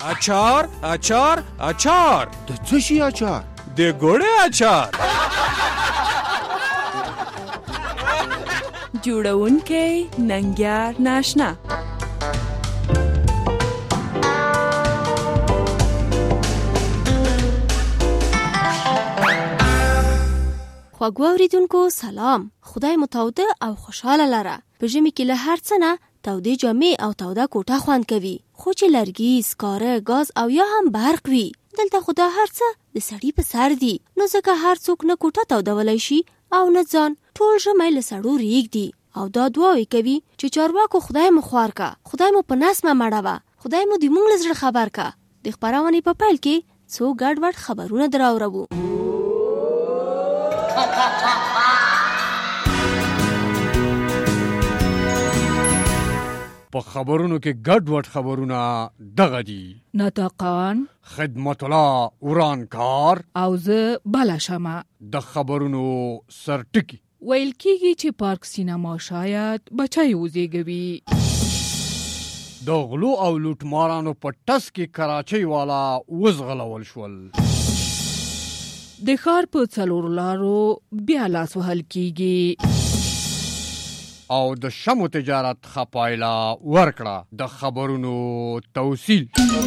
اچار اچار اچار. د څه شي اچار؟ د ګوړې اچار. جوړونکی ننګیار ناشنا. خواږه اوریدونکو سلام. خدای مو تاوده او خوشحاله لره. په ژمي کې له هر څه نه تودې جامې او توده کوټه خوند کوي. خو چې لرګي، سکاره، ګاز او یا هم برق وي، دلته خو دا هر څه د سړي په سر دي. نو ځکه هر څوک نه کوټه تودولی شي او نه ځان. ټول ژمی له سړو ریږدي او دا دعاوې کوي چې چارواکو خدای مو خوار کا، خدای مو په نس مه مړوه، خدای مو د موږ له زړه خبر کا. د خپرونې په پیل کې څو ګډ وډ خبرونه دراوړو. په خبرونو کې ګډوډ خبرونه دغه دي: ناطقان، خدمت الله ورانکار او زه بله شمه. د خبرونو سرټکی. ویل کېږي چې پارک سینما شاید بچی وزیږوي. د غلو او لوټمارانو په ټس کې کراچۍ والا وزغلول شول. د ښار په څلورو لارو بیا لاس وهل کېږي. او د شمو تجارت خپایله ورکړه. د خبرونو توصیل.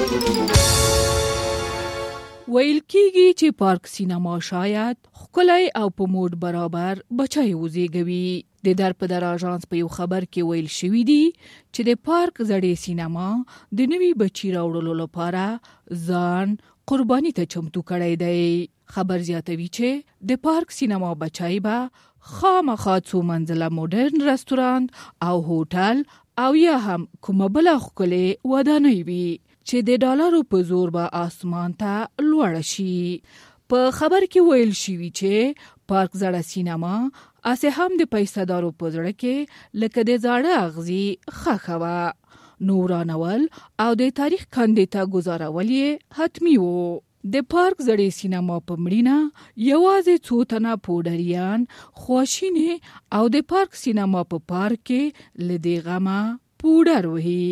ویل کېږي چې پارک سینما شاید ښکلی او په موډ برابر بچی وزیږوي. د در په در آژانس په یو خبر کې ویل شوي دي چې د پارک زړې سینما د نوي بچي راوړلو لپاره ځان قرباني ته چمتو کړی دی. خبر زیاتوي چې د پارک سینما بچی به خامخا څو منزله موډرن رستورانت او هوټل او یا هم کومه بله ښکلې ودانۍ وي چې د ډالرو په زور به آسمان ته لوړه شي. په خبر کې ویل شوي چې پارک زړه سینما اسې هم د پیسه‌دارو په زړه کې لکه د زاړه اغزي ښخه وه. نو ورانول او د تاریخ کندې ته ګزارول یې حتمي وو. د پارک زړې سینما په مړینه یوازې څو تنه پوډریان خواشینې او د پارک سینما په پارک کې له دې غمه پوډر وهي.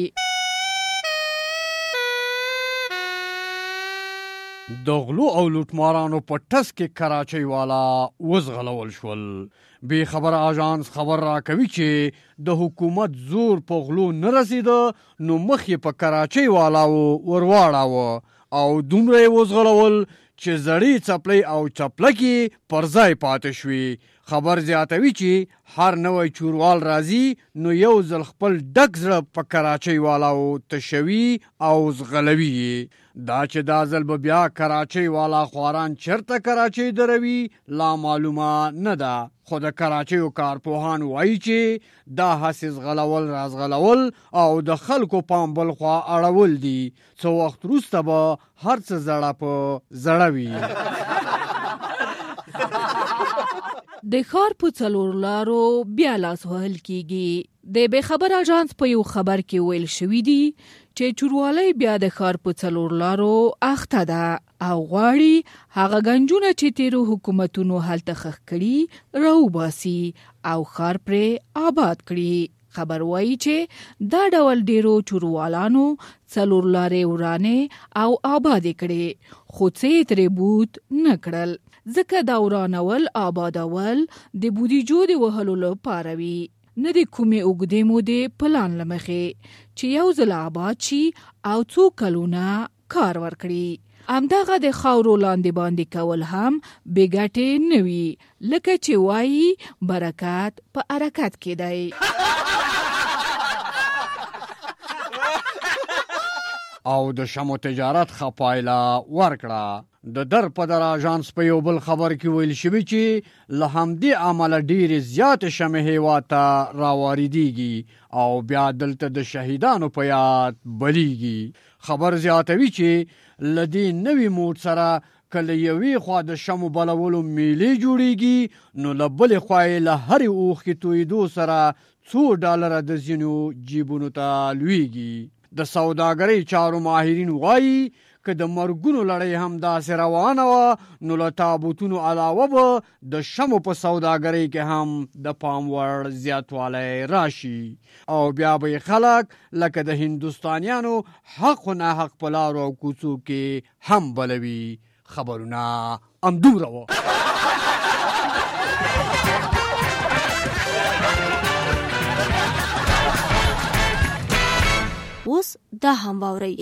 د غلو او لوټمارانو په ټس کې کراچۍ والا وزغلول شول. بې خبره آژانس خبر را کوي چې د حکومت زور په غلو نه رسیده، نو مخ یې په کراچۍ والاو ورواړاوه او دومره یې وزغلول چې زړې څپلۍ او چپلکې پر ځای پاتې شوي. خبر زیاتوي چې هر نوی چوروال راځي نو یو ځل خپل ډک زړه په کراچۍ والاو تشوي او زغلوي. دا چې دا ځل به بیا کراچۍ والا خواران چرته کراچۍ دروي لا معلومه نه ده. خو د کراچیو کارپوهان وایي چې دا هسې زغلول رازغلول او د خلکو پام بل خوا اړول دي. څو وخت وروسته به هر څه زړه په زړه وي. د ښار په څلور لارو بیا لاس وهل کېږي. د بې خبر آژانس په یو خبر کې ویل شوي دي چې چوروالی بیا د ښار په څلور لارو اخته ده او غواړي هغه گنجونه چې تیرو حکومتونو هلته خښ کړي راوباسي او ښار پرې آباد کړي. خبر وایي چې دا ډول ډیرو چوروالانو څلور لارې ورانې او آبادې کړي، خو څه یې ترې بود نه کړل. ځکه دا ورانول آبادول د بودیجو د وهلو لپاره وي، نه د کومې اوږدې مودې پلان له مخې چې یو ځل آباد شي او څو کلونه کار ورکړي. همدغه د خاورو لاندې باندې کول هم بې ګټې نه وي، لکه چې وایي برکت په حرکت کې دی. او د شمو تجارت خپایله ورکړه. د در په در آژانس په یو بل خبر کې ویل شوي چې له همدې عمله ډېرې زیاتې شمې هېواد ته راواردېږي او بیا دلته د شهیدانو په یاد بلیږي. خبر زیاتوي چې له دې نوي موډ سره که له یوې خوا د شمو بلولو میلې جوړېږي، نو له بلې خوا یې له هرې اوښکې تویېدو سره $100 د ځینو جیبونو ته لویږي. د سوداګرۍ چارو ماهرین وایي که د مرګونو لړۍ هم داسې روانه وه نو له تابوتونو علاوه به د شمو په سوداګرۍ کې هم د پام وړ زیاتوالی راشي او بیا به خلک لکه د هندوستانیانو حق و ناحق په لارو او کوڅو کې هم بلوي. خبرونه همدومره وه. اوس دا هم واورئ.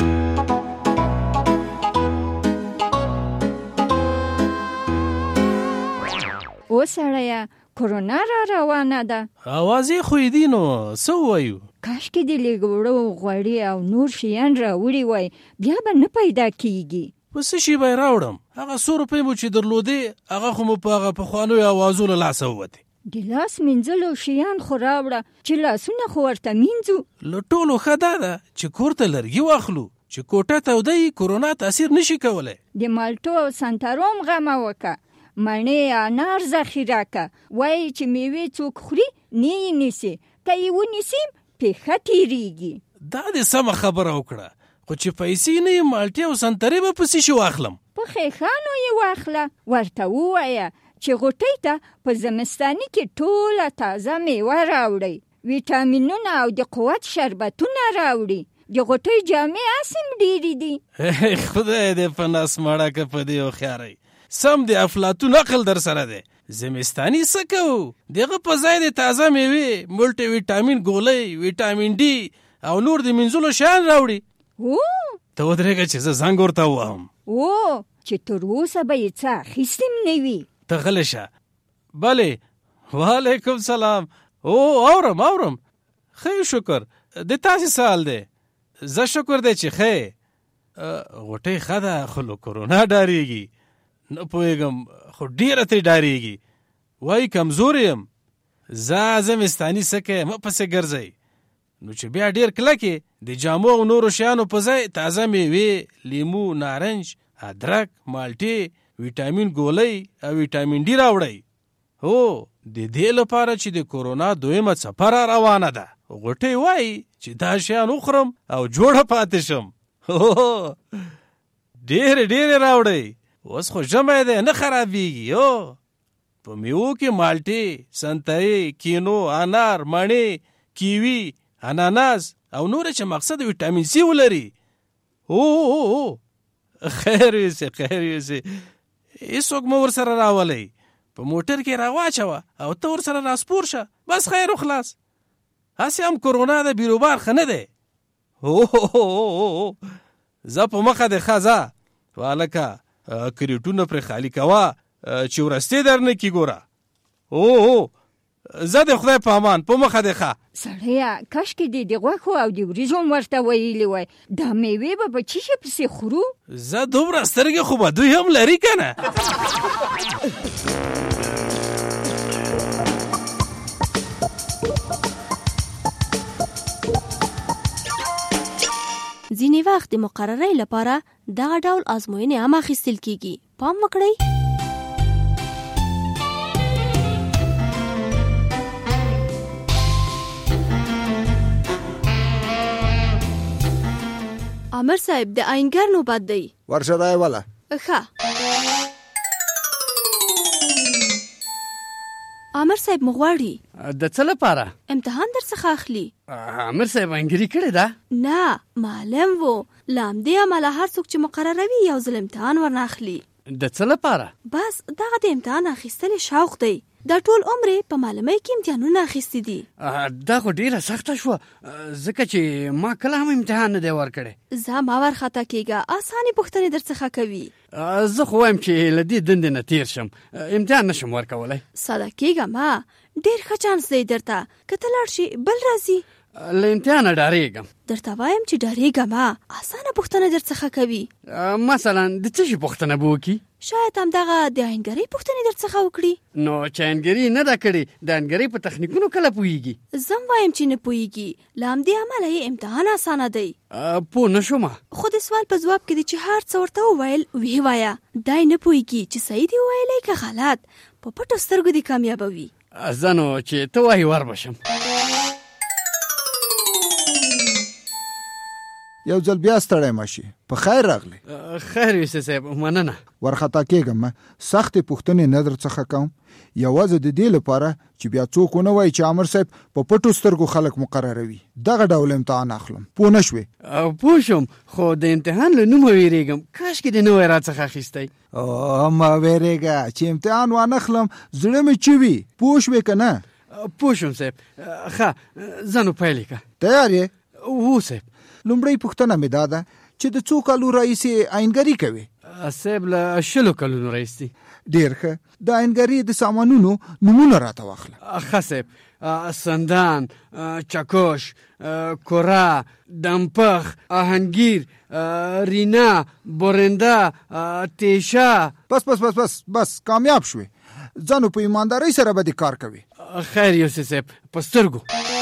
او سړیه کرونا را روانه ده. اوازې خو یې دي نو څه ووایو؟ کاشکې د لږ وړو غوړي او نور شیان راوړي وای بیا به نه پیدا کیږي. په څه شي به یې راوړم؟ هغه 100 روپۍ مو چې درلودې هغه خو مو په هغه پخوانیو اوازو له لاسه ووتې. د لاس مینځلو شیان خو راوړه چې لاسونه خو ورته مینځو. له ټولو ښه دا ده چې کور ته لرګي واخلو چې کوټه توده یي کورونا تاثیر نشي کولی. د مالټو او سنتروم غمه وکه، مڼې انار ذخیره که، وایي چې میوې څوک خوري نه یې نیسي، که یې ونیسي پیښه تېرېږي. دا دې سمه خبره وکړه، خو چې پیسې نه یې مالټې او سنترې به په څه شي واخلم؟ په ښیښانو یې واخله، ورته ووایه چې غوټۍ ته په زمستاني کې ټوله تازه میوه راوړئ، ویټامینونه او د قوت شربتونه راوړي. د غوټۍ جامې اسیم ډېرې دي. خدای دې په ناس مړه که په دې هوښیارۍ. سم د افلاطون عقل در سره دی. زمستاني څه کوو؟ دغه په ځای د تازه میوې، مولټي ویټامین ګولۍ، ویټامین ډي او نور د مینځلو شیان راوړي. ته ودرېږه چې زه زنګ ورته ووهم. چې تر اوسه به یې څه اخیستیم نه وي. ته غلی شه. بلې، وعلیکم سلام. اورم ښه شکر. د تاسې سال دی؟ زه شکر دی چې ښه. غوټۍ ښه ده خو له کرونا ډارېږي. نه پوهېږم خو ډېره ترې ډارېږي. وایي کمزور یم. زمستاني څه کوې مه پسې ګرځئ. نو چې بیا ډېر کلکې د جامو او نورو شیانو په ځای تازه میوې، لیمو، نارنج، ادرک، مالټې، ویټامین ګولۍ او ویټامین ډي راوړئ. د دې لپاره چې د کورونا دویمه څپه را روانه ده. غوټۍ وایي چې دا شیان وخورم او جوړه پاتې شم. ډېرې راوړئ. اوس خو ژمی دی نه خرابېږي. په میوو کې مالټې، سنترې، کینو، انار، مڼې، کیوي، اناناس او نور چې مقصد ویټامین سی ولري. خیر یوسي. هیڅوک مو ورسره راولئ. په موټر کې راواچوه او ته ورسره راسپور شه، بس خیر و خلاص. هسې هم کرونا د بیروبار ښه نه دی. زه په مخه دې ښه ځه. هلکه کریټونه پرې خالي کوه چې ورستې در نه کي ګوره. زه د خدای په امان، په مخه دې ښه. سړیه کاشکې دې د غوښو او د وریژو ورته ویلي وای، دا میوې به په څه شي پسې خورو؟ زه دومره سترګې خو به دوی هم لري که نه. ځینې وخت د مقررۍ لپاره دغه ډول ازموینې هم اخیستل کیږي. پام وکړئ. عامر صاحب د آینګر نوبت دی. ورشه رای والا. ښه. عامر صاحب مغواړي. د څه لپاره؟ امتحان در څخه اخلي. عامر صاحب انګري کړې ده؟ نه، معلم وو. لامدې عمله هر څوک چې مقرروي یو ځل امتحان ورنه اخلي. د څه لپاره؟ بس دغه د امتحان اخیستل شوق دی. دا ټول عمر په معلمۍ کې امتحانونه اخیستي دي. دا خو ډیره سخته شوه ځکه چې ما کله هم امتحان نه دی ورکړی. زه ما ورخطا کېږه، اسانې پوښتنې در څخه کوي. زه خو وایم چې له دې دندې نه تیر شم، امتحان نشم ورکولی. ساده کېږه ما، ډېر ښه چانس دی درته. که ته لاړ شي بل راځي. له امتحانه ډارېږم. درته وایم چې ډارېږه ما، اسانه پوښتنه در څخه کوي. مثلا د څه شي پوښتنه به وکړي؟ شاید همدغه د آینګرۍ پوښتنې در څخه وکړي. نو چې آینګري نه ده کړې، د آینګرۍ په تخنیکونو کله پوهېږي؟ زه هم وایم چې نه پوهېږي. له همدې امله یې امتحان اسانه دی. پوه نه شومه. خو د سوال په ځواب کې دی چې هر څه ورته وویل ویې وایه. دی نه پوهېږي چې صحیح دی وویلی که غلط. په پټو سترګو دې کامیابوي. زه نو چې ته وایي ور بشم. یو ځل بیا ستړی مشي. په خیر راغلی. خیر یوسف صاحب، مننه. ورخطا کېږم، سختې پوښتنې نه در څخه کوم، یوازې د دې لپاره چې بیا څوک ونه وایي چې عامر صاحب په پټو سترګو خلک مقرروي. دغه ډول امتحان اخلم. پوه نه شوې؟ پوه شوم، خو د امتحان له نومه ویرېږم. کاشکې دې نه وای راڅخه اخیستی. مه ویرېږه چې امتحان وانخلم، زړه مې چوي. پوه شوې که نه؟ پوه شوم صاحب. ښه ځه نو پیل یې کړه. تیار یې؟ هو صاحب. لومړی پوښتنه مې دا ده چې د څو کالو راهیسې آینګري کوي؟ صاحب له 20 کلونو راهیسې. ډېر ښه. د آینګري د سامانونو نومونه راته واخله. ښه صاحب. سندان، چکش، کره، دمپخ، آهنگیر، رینا، بورنده، تیشه. بس کامیاب شوې. ځانو په ایماندارۍ سره به دې کار کوي. خیر یوسف صاحب، په سترګو.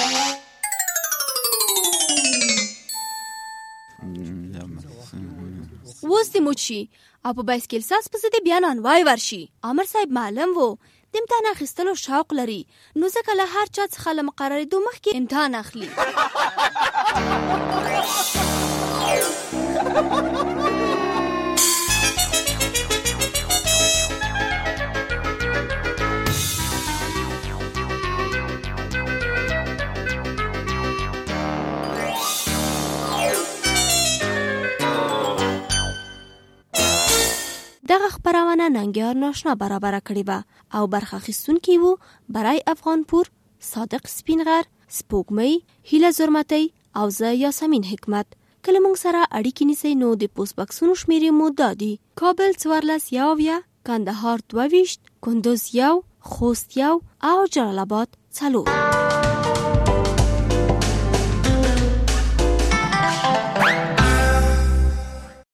اوس دې موچ شي او په بایسکل ساز پسې دې بیا نانوای ورشي. عامر صاحب معلم و د امتحان اخیستلو شوق لري، نو ځکه له هر چا څخه له مقررېدو مخکې امتحان اخلي. دغه خبرونه ننګیار ناشنا برابر کړې وه او برخه اخیستونکي وو برای افغانپور، صادق سپینغر، سپوږمۍ، هیله زرمتۍ او زه یاسمین حکمت. کله موږ سره اړیکې نیسئ نو د پوسټ بکسونو شمیرې مو دا دي: کابل 14 کندهار 22، کندوز 1، خوست 1 او جلال آباد 4.